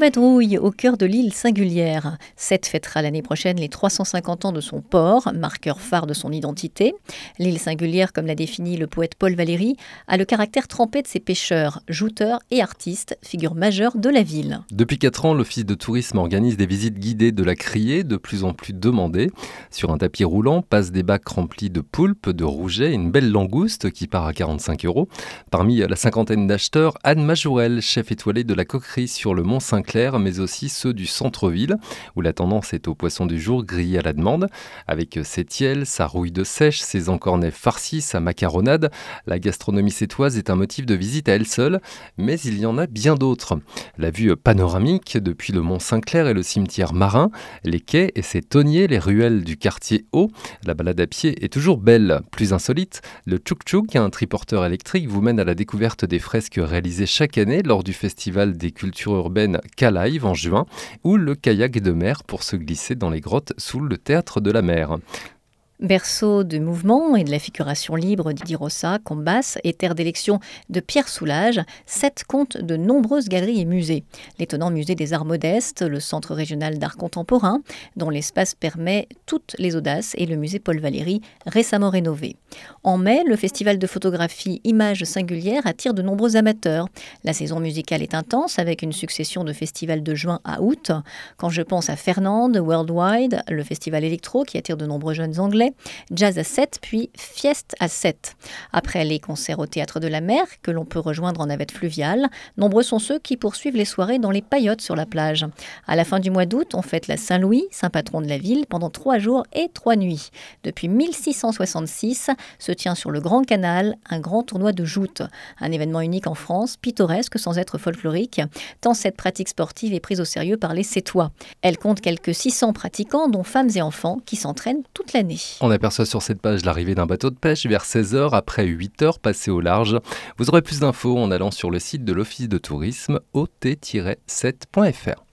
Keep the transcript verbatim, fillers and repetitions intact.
Vadrouille, au cœur de l'île singulière. Sète fêtera l'année prochaine les trois cent cinquante ans de son port, marqueur phare de son identité. L'île singulière, comme l'a défini le poète Paul Valéry, a le caractère trempé de ses pêcheurs, jouteurs et artistes, figure majeure de la ville. Depuis quatre ans, l'Office de tourisme organise des visites guidées de la criée, de plus en plus demandées. Sur un tapis roulant passent des bacs remplis de poulpes, de rouget et une belle langouste qui part à quarante-cinq euros. Parmi la cinquantaine d'acheteurs, Anne Majourel, chef étoilée de la coquerie sur le Mont Saint-Clair, mais aussi ceux du centre-ville, où la tendance est au poisson du jour grillé à la demande. Avec ses tiels, sa rouille de sèche, ses encornets farcis, sa macaronade, la gastronomie sétoise est un motif de visite à elle seule, mais il y en a bien d'autres. La vue panoramique depuis le Mont Saint-Clair et le cimetière marin, les quais et ses tonniers, les ruelles du quartier haut, la balade à pied est toujours belle. Plus insolite, le tchouk-tchouk, un triporteur électrique, vous mène à la découverte des fresques réalisées chaque année lors du festival des cultures urbaines K-Live en juin, ou le kayak de mer pour se glisser dans les grottes sous le théâtre de la mer. Berceau de mouvement et de la figuration libre d'Idi Rossa, Combas et terre d'élection de Pierre Soulages, Sète compte de nombreuses galeries et musées. L'étonnant musée des Arts Modestes, le Centre régional d'art contemporain, dont l'espace permet toutes les audaces, et le musée Paul Valéry, récemment rénové. En mai, le festival de photographie Images singulières attire de nombreux amateurs. La saison musicale est intense avec une succession de festivals de juin à août. Quand je pense à Fernande, Worldwide, le festival électro qui attire de nombreux jeunes anglais, Jazz à Sète, puis Fieste à Sète. Après les concerts au Théâtre de la Mer, que l'on peut rejoindre en navette fluviale, nombreux sont ceux qui poursuivent les soirées dans les paillotes sur la plage. À la fin du mois d'août, on fête la Saint-Louis, saint patron de la ville, pendant trois jours et trois nuits. Depuis mille six cent soixante-six, se tient sur le Grand Canal un grand tournoi de joutes. Un événement unique en France, pittoresque sans être folklorique, tant cette pratique sportive est prise au sérieux par les Sétois. Elle compte quelques six cents pratiquants, dont femmes et enfants, qui s'entraînent toute l'année. On aperçoit sur cette page l'arrivée d'un bateau de pêche vers seize heures après huit heures passées au large. Vous aurez plus d'infos en allant sur le site de l'Office de tourisme o t tiret sept point f r.